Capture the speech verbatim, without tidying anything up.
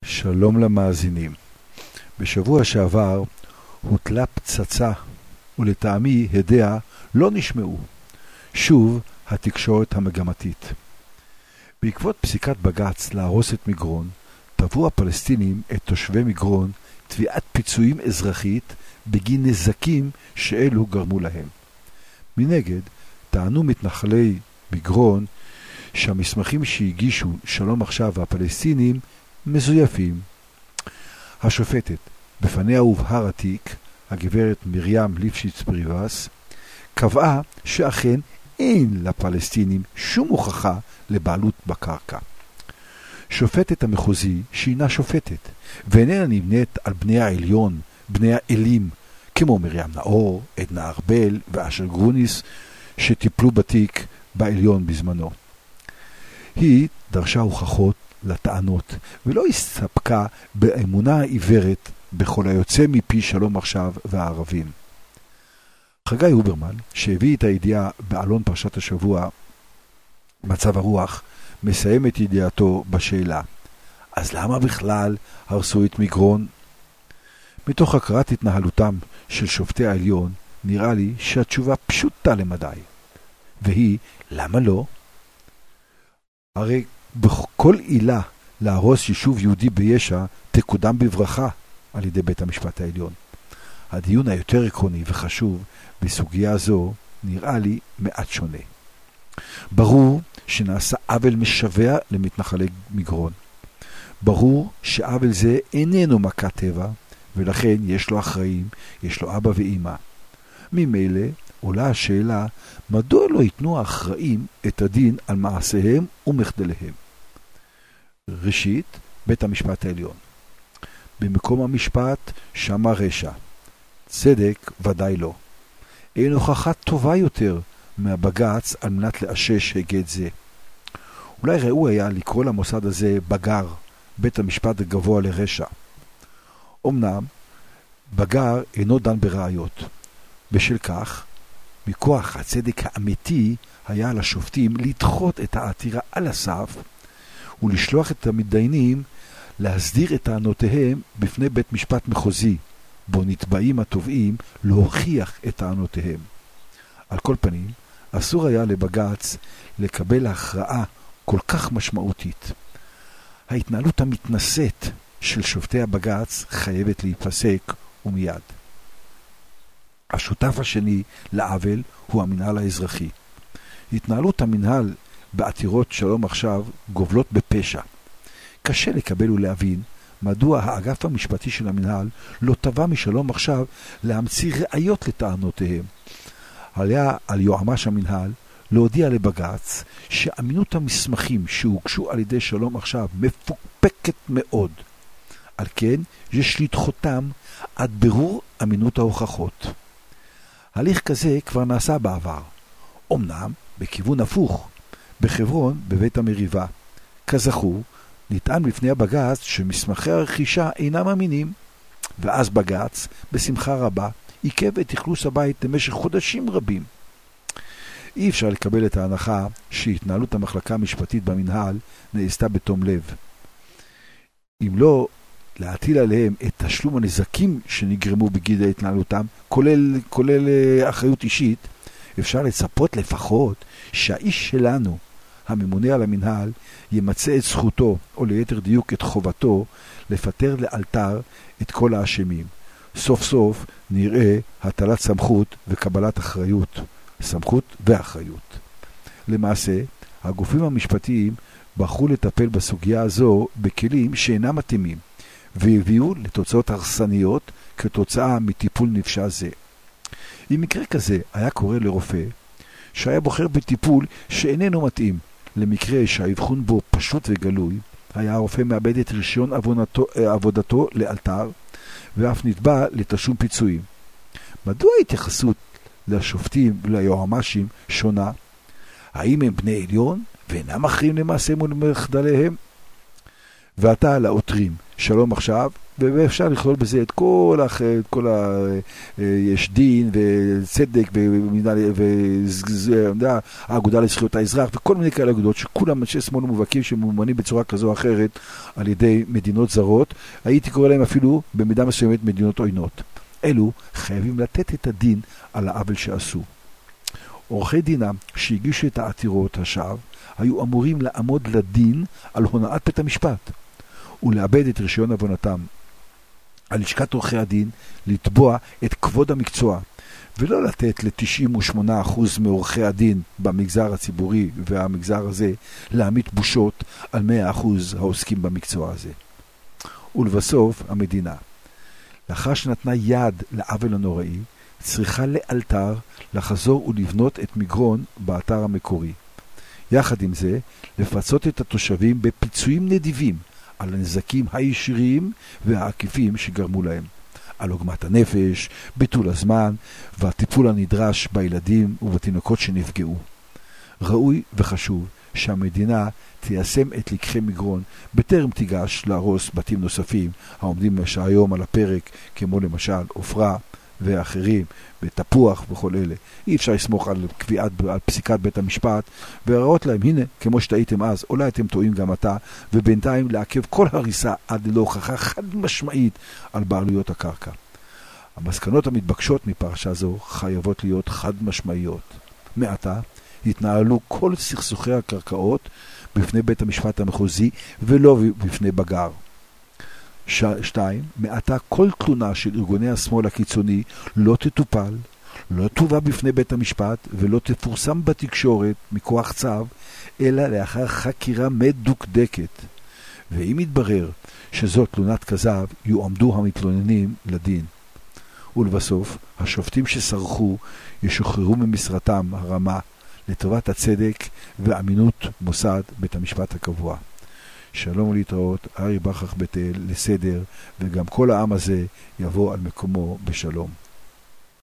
שלום למאזינים. בשבוע שעבר הוטלה פצצה ולטעמי הדיה לא נשמעו. שוב התקשורת המגמתית. בעקבות פסיקת בג"ץ להרוס את מגרון, תבעו הפלסטינים את תושבי מגרון תביעת פיצויים אזרחית בגין נזקים שאלו גרמו להם. מנגד, טענו מתנחלי מגרון שהמסמכים שהגישו שלום עכשיו והפלסטינים מזויפים. השופטת, בפניה הובהר התיק, הגברת מרים ליפשיץ פריבס, קבעה שאכן אין לפלסטינים שום הוכחה לבעלות בקרקע. שופטת המחוזי, שהינה שופטת, ואיננה נמנית על בני העליון, בני האלים, כמו מרים נאור, עדנה ארבל ואשר גרוניס, שטיפלו בתיק בעליון בזמנו. היא דרשה הוכחות לטענות, ולא הסתפקה באמונה העיוורת בכל היוצא מפי שלום עכשיו והערבים. חגי הוברמן, שהביא את הידיעה בעלון פרשת השבוע, מצב הרוח, מסיים את ידיעתו בשאלה, אז למה בכלל הרסו את מגרון? מתוך הכרת התנהלותם של שופטי העליון, נראה לי שהתשובה פשוטה למדי. והיא, למה לא? הרי בכל עילה להרוס יישוב יהודי בישע תקודם בברכה על ידי בית המשפט העליון. הדיון היותר עקרוני וחשוב בסוגיה זו נראה לי מעט שונה. ברור שנעשה עוול משווה למתנחלי מגרון. ברור שעוול זה איננו מכת טבע, ולכן יש לו אחראים, יש לו אבא ואמא. ממילא עולה השאלה, מדוע לא ייתנו האחראים את הדין על מעשיהם ומחדליהם? ראשית, בית המשפט העליון. במקום המשפט שמה רשע. צדק ודאי לא. אין הוכחה טובה יותר מהבג"ץ על מנת לאשש היגד זה. אולי ראוי היה לקרוא למוסד הזה בגר, בית המשפט הגבוה לרשע. אמנם, בגר אינו דן בראיות. בשל כך, מכוח הצדק האמיתי היה על השופטים לדחות את העתירה על הסף ולשלוח את המתדיינים להסדיר את טענותיהם בפני בית משפט מחוזי, בו נתבעים התובעים להוכיח את טענותיהם. על כל פנים, אסור היה לבג"ץ לקבל הכרעה כל כך משמעותית. ההתנהלות המתנשאת של שופטי הבג"ץ חייבת להיפסק ומיד. השותף השני לעוול הוא המנהל האזרחי. התנהלות המנהל בעתירות שלום עכשיו גובלות בפשע. קשה לקבל ולהבין מדוע האגף המשפטי של המנהל לא תבע משלום עכשיו להמציא ראיות לטענותיהם. היה על יועמ"ש המנהל להודיע לבג"ץ שאמינות המסמכים שהוגשו על ידי שלום עכשיו מפוקפקת מאוד. על כן יש לדחותם עד בירור אמינות ההוכחות. הליך כזה כבר נעשה בעבר. אמנם בכיוון הפוך, בחברון בבית המריבה. כזכור, נטען בפני הבג"ץ שמסמכי הרכישה אינם אמינים, ואז בג"ץ, בשמחה רבה, עיכב את אכלוס הבית למשך חודשים רבים. אי אפשר לקבל את ההנחה שהתנהלות המחלקה המשפטית במנהל נעשתה בתום לב. אם לא להטיל עליהם את תשלום הנזקים שנגרמו בגין התנהלותם, כולל, כולל אחריות אישית, אפשר לצפות לפחות שהאיש שלנו, הממונה על המנהל, ימצא את זכותו, או ליתר דיוק את חובתו, לפטר לאלתר את כל האשמים. סוף סוף נראה הטלת סמכות וקבלת אחריות. סמכות ואחריות. למעשה, הגופים המשפטיים בחרו לטפל בסוגיה הזו בכלים שאינם מתאימים, והביאו לתוצאות הרסניות כתוצאה מטיפול נפשע זה. אם מקרה כזה היה קורה לרופא, שהיה בוחר בטיפול שאיננו מתאים, למקרה שהאבחון בו פשוט וגלוי, היה הרופא מאבד את רישיון עבודתו, עבודתו לאלתר, ואף נתבע לתשלום פיצויים. מדוע ההתייחסות לשופטים וליועמ"שים שונה? האם הם בני עליון ואינם אחרים למעשה מול מחדליהם? ועתה לעותרים, שלום עכשיו ואפשר לכלול בזה את כל האחר, את כל ה... יש דין וצדק והאגודה לזכויות האזרח וכל מיני כאלה אגודות שכולם אנשי שמאל מובהקים שמאומנים בצורה כזו או אחרת על ידי מדינות זרות, הייתי קורא להם אפילו במידה מסוימת מדינות עוינות. אלו חייבים לתת את הדין על העוול שעשו. עורכי דינם שהגישו את העתירות השווא היו אמורים לעמוד לדין על הונאת בית המשפט ולאבד את רישיון עוונתם. על לשכת עורכי הדין לתבוע את כבוד המקצוע ולא לתת ל-תשעים ושמונה אחוז מעורכי הדין במגזר הציבורי והמגזר הזה להעמיד בושות על מאה אחוז העוסקים במקצוע הזה. ולבסוף המדינה, לאחר שנתנה יד לעוול הנוראי, צריכה לאלתר לחזור ולבנות את מגרון באתר המקורי. יחד עם זה, לפצות את התושבים בפיצויים נדיבים על הנזקים הישירים והעקיפים שגרמו להם, על עוגמת הנפש, ביטול הזמן והטיפול הנדרש בילדים ובתינוקות שנפגעו. ראוי וחשוב שהמדינה תיישם את לקחי מגרון בטרם תיגש להרוס בתים נוספים העומדים היום על הפרק, כמו למשל עופרה ואחרים, בתפוח וכל אלה. אי אפשר לסמוך על קביעת, על פסיקת בית המשפט ולראות להם, הנה, כמו שטעיתם אז, אולי אתם טועים גם אתה, ובינתיים לעכב כל הריסה עד ללא הוכחה חד משמעית על בעלויות הקרקע. המסקנות המתבקשות מפרשה זו חייבות להיות חד משמעיות. מעתה התנהלו כל סכסוכי הקרקעות בפני בית המשפט המחוזי ולא בפני בג"ר. ש... שתיים, מעתה כל תלונה של ארגוני השמאל הקיצוני לא תטופל, לא תובא בפני בית המשפט ולא תפורסם בתקשורת מכוח צו, אלא לאחר חקירה מדוקדקת. ואם יתברר שזאת תלונת כזב, יועמדו המתלוננים לדין. ולבסוף, השופטים שסרחו ישוחררו ממשרתם הרמה לטובת הצדק ואמינות מוסד בית המשפט הקבוע. שלום ולהתראות, ארי בכרך בית אל, לסדר, וגם כל העם הזה יבוא על מקומו בשלום.